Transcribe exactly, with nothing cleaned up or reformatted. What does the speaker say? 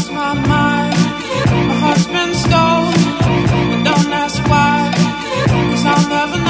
my mind. My heart's been stolen, and don't ask why, 'cause I'll never know.